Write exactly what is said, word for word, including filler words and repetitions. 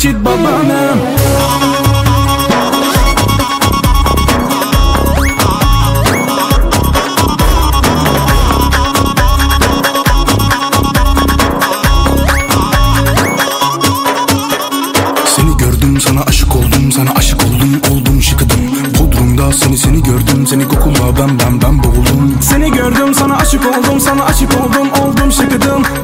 Kid babanım. Seni gördüm, sana aşık oldum, sana aşık oldum, oldum şıkıdım. Bodrum'da seni seni gördüm, seni kokula ben ben ben boğuldum. Seni gördüm, sana aşık oldum, sana aşık oldum, oldum şıkıdım.